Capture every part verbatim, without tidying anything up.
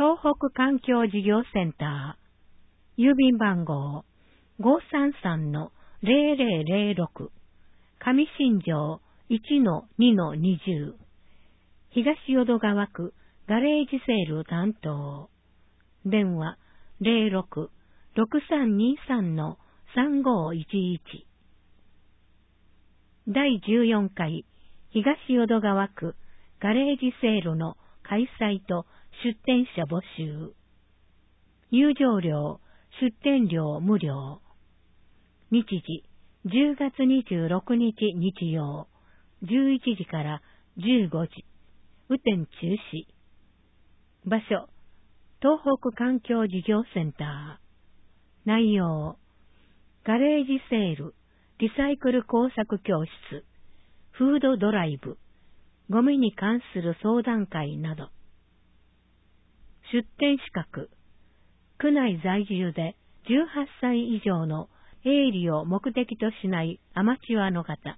東北環境事業センター、郵便番号 ごーさんさんのゼロゼロゼロろく、上新庄 いちのにのにじゅう、東淀川区ガレージセール担当、電話 ゼロろく ろくさんにさんのさんごいちいち。だいじゅうよんかい東淀川区ガレージセールの開催と出店者募集。入場料、出店料無料。日時、じゅうがつにじゅうろくにち日曜、じゅういちじからじゅうごじ。雨天中止。場所、東北環境事業センター。内容、ガレージセール、リサイクル工作教室、フードドライブ、ゴミに関する相談会など。出店資格、区内在住でじゅうはっさい以上の営利を目的としないアマチュアの方。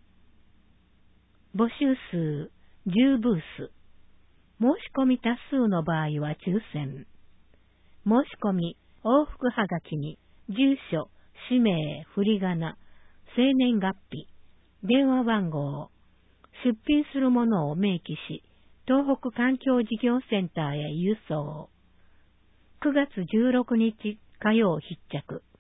募集数じゅうブース。申し込み多数の場合は抽選。申し込み、往復はがきに、住所、氏名、振り仮名、生年月日、電話番号、出品するものを明記し、東北環境事業センターへ郵送。くがつじゅうろくにち火曜必着。